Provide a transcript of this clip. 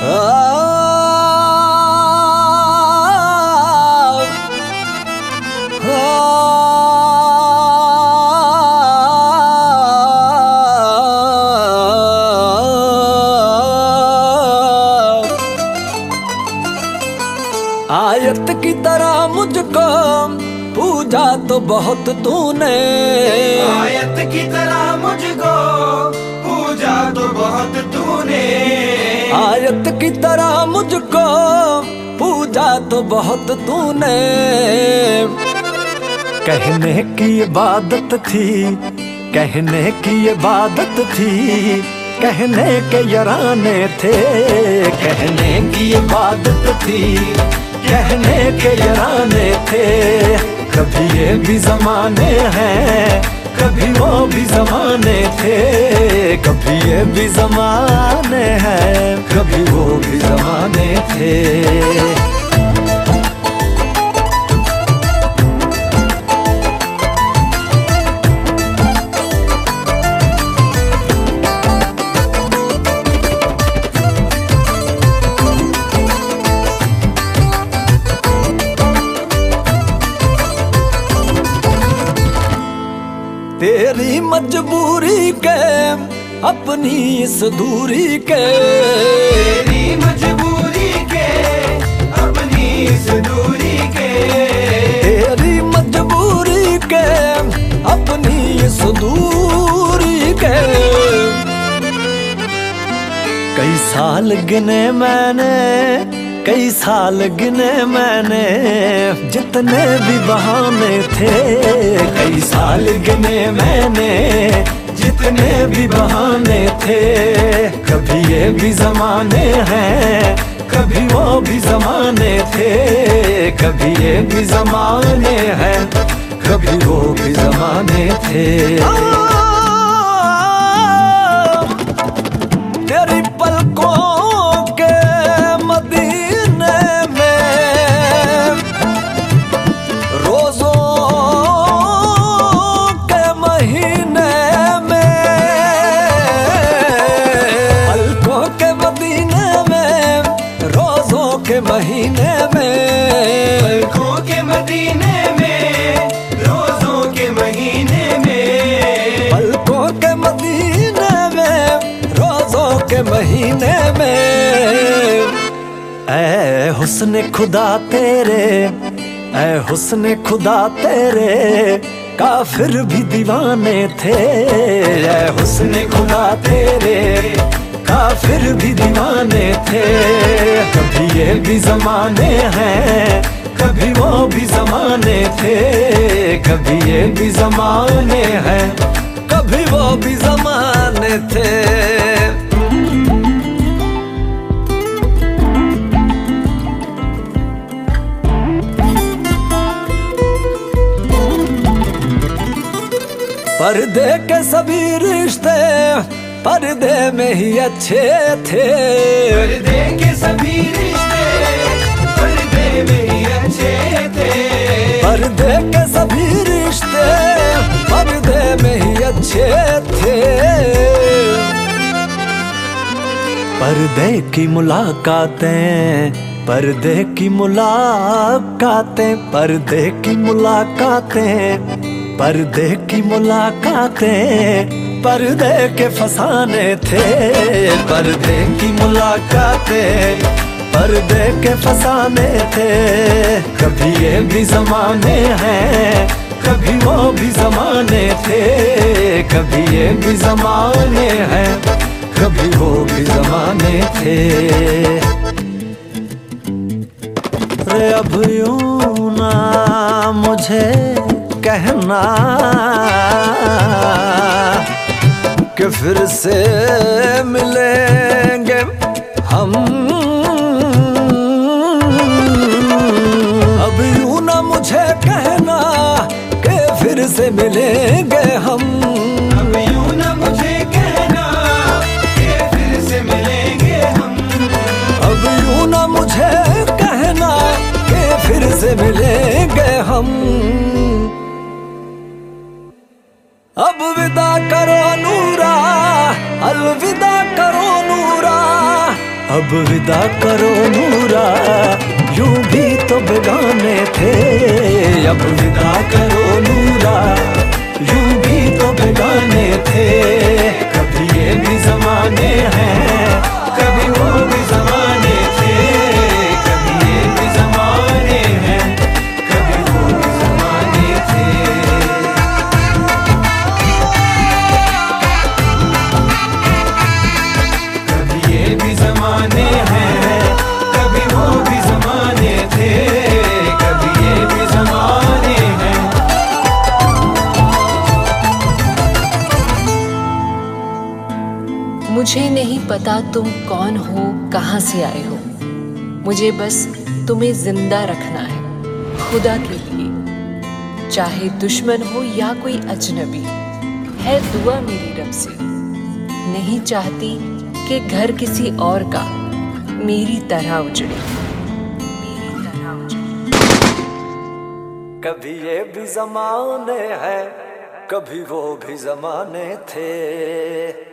आयत की तरह मुझको पूजा तो बहुत तूने, आयत की तरह मुझको पूजा तो बहुत तूने, आयत की तरह मुझको पूजा तो बहुत तूने। कहने की इबादत थी, कहने की इबादत थी, कहने के यराने थे, कहने की इबादत थी, कहने के यराने थे। कभी ये भी जमाने हैं, कभी वो भी जमाने थे, कभी ये भी जमाने हैं, कभी वो भी जमाने थे। तेरी मजबूरी के अपनी इस दूरी के, तेरी मजबूरी के अपनी इस दूरी के, तेरी मजबूरी के अपनी इस दूरी के। कई साल गिने मैंने, कई साल गिने मैंने, जितने भी बहाने थे, कई साल गिने मैंने, जितने भी बहाने थे। कभी ये भी जमाने हैं, कभी वो भी जमाने थे, कभी ये भी जमाने हैं, कभी वो भी जमाने थे। तेरी पलकों महीने में, पलकों के मदीने में, रोज़ों के महीने में, पलकों के मदीने में, रोज़ों के महीने में। ऐ हुस्न खुदा तेरे, ऐ हुस्न खुदा तेरे, काफिर भी दीवाने थे। ऐ हुस्न खुदा तेरे, काफिर भी दीवाने थे। कभी ये भी जमाने हैं, कभी वो भी जमाने थे, कभी ये भी जमाने हैं, कभी वो भी जमाने थे। पर्दे के सभी रिश्ते पर्दे में ही अच्छे थे, पर्दे के सभी रिश्ते पर्दे में ही अच्छे थे, पर्दे के सभी रिश्ते पर्दे में ही अच्छे थे। पर्दे की मुलाकातें, पर्दे की मुलाकातें, पर्दे की मुलाकातें, पर्दे की मुलाकातें, पर्दे के फसाने थे। पर्दे की मुलाकातें, पर्दे के फसाने थे। कभी ये भी जमाने हैं, कभी वो भी जमाने थे, कभी ये भी जमाने हैं, कभी वो भी जमाने थे। रे अब यूं ना मुझे कहना कि फिर से मिलेंगे हम, अब यूं ना मुझे कहना कि फिर से मिलेंगे हम, अब यूं ना मुझे कहना कि फिर से मिलेंगे हम, अब यूं ना मुझे कहना कि फिर से मिलेंगे हम। अब विदा करो नूरा, अलविदा करो नूरा, अब विदा करो नूरा, यूं भी तो बेगाने थे। अब विदा करो नूरा, यूं भी तो बेगाने थे। कभी ये भी जमाने हैं, कभी वो भी जमाने थे। कभी ये भी जमाने हैं, कभी वो भी जमाने थे। कभी ये भी जमाने हैं, कभी वो भी जमाने थे। कभी ये भी जमाने हैं। मुझे नहीं पता तुम कौन हो, कहाँ से आए हो। मुझे बस तुम्हें जिंदा रखना है खुदा के लिए। चाहे दुश्मन हो या कोई अजनबी, है दुआ मेरी रब से। नहीं चाहती कि घर किसी और का मेरी तरह उजड़े, मेरी तरह उजड़े। कभी ये भी जमाने हैं, कभी वो भी जमाने थे।